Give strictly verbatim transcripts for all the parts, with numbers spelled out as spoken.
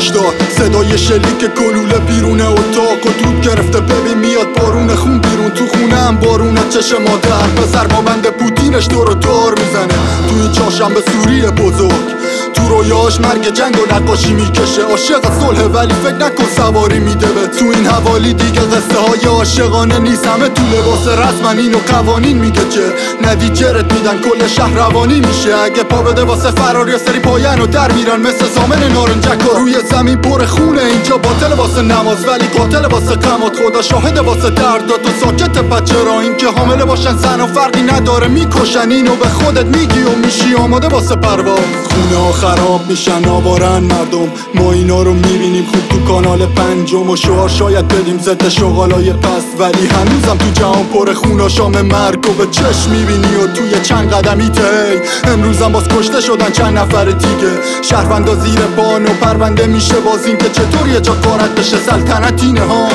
هشتاد صدای شلیک گلوله بیرون اتاق و دود گرفته ببین میاد بارون خون بیرون تو خونم بارونه چشم مادر پسر با بند پوتینش دور و دار میزنه تو این چهارشنبه سوریه بزرگ تو رویاش مرگ جنگ و نقاشی میکشه عاشق صلح ولی فکر نکن سواری میده به تو این حوالی دیگه قصه های عاشقانه نیست همه تو لباس رسمن اینو قوانین میگه که ندی جرت میدن کل شهر روانی میشه اگه پا بده واسه فرار یا سری پاین و در میرن مثل زامن نارنجکا روی زمین پر خونه اینجا باطل واسه نماز ولی قاتل واسه قمات خدا شاهد واسه دردات و ساکت بچه را این که حامله باشن زن و فرقی نداره میکشن اینو به خودت میگی و میشی آماده واسه پرواز خونه خراب میشن آوارن مردم ما اینا رو میبینیم خوب تو کانال پنجم و شعار شاید بدیم ضد شغالای پس ولی هنوزم تو جهان پر خون شام مرگ و به چشم میبینی و توی چند قدمی تی امروزم باز کشته شدن چند نفر دیگه شهروندا زیر بان و پرونده میشه باز این که چطور یه جا قارت بشه سلطنت اینه ها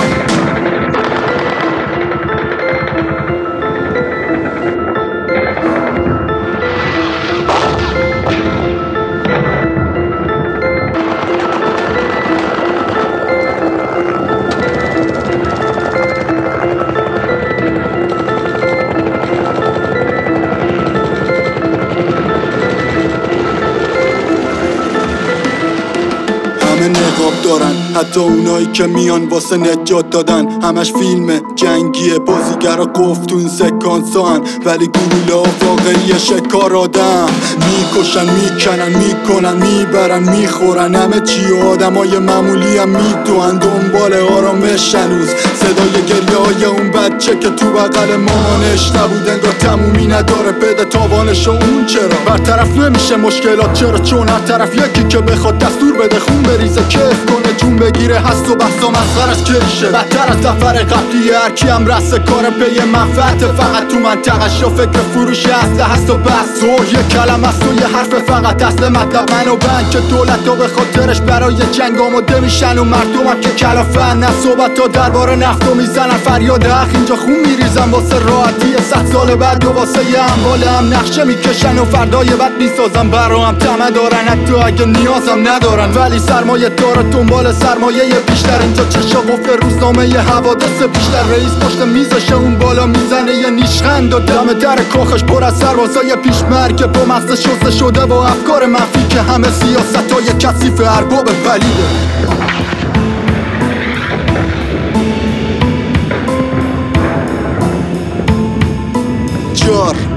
نقاب دارن حتی اونایی که میان واسه نجات دادن همش فیلم جنگیه بازیگرا گفت تو این سکانس هن ولی گلوله و واقعی شکار آدم میکشن میکنن میکنن میبرن میخورن همه چی و آدمای معمولی هم میدوان دنبال آرامش هنوز صدای گریه های اون بچه که تو بغل مامانش نبود انگار تمومی نداره بده تاوانش و اون چرا برطرف نمیشه مشکلات چرا چون هر طرف یکی که بخواد دستور بده خون بریزه کیف کنه جون بگیره هست و بحث و مسخرش کشه بدتر از دفر قبلی هرکی هم رسته کار پی منفعت فقط تو منطقش و فکر فروش اصله هست و بس و یه کلم است و یه حرف فقط اصل مطلب منو بند که دولت ها به خاطرش برای جنگ آماده میشن و مردم هم که کلافن نه صحبت ها درباره نفت و میزنن فریاد اخ اینجا خون میریزن واسه راحتی صد سال بعد و واسه یه اموال هم نقشه میکشن و فردای بعد میسازن برا هم طمع دارن حتی اگه نیازم ندارن ولی سرمایه داره دنبال سرمایه بیشتر اینجا چشا قفل روزنامه ی حوادث بیشتر رئیس پشت میزشه اون بالا میزنه یه نیشخند و دم در کاخش پر از سربازای پیشمرگ با مغز شسته شده و افکار منفی که همه سیاست های کثیف ارباب پلیده جار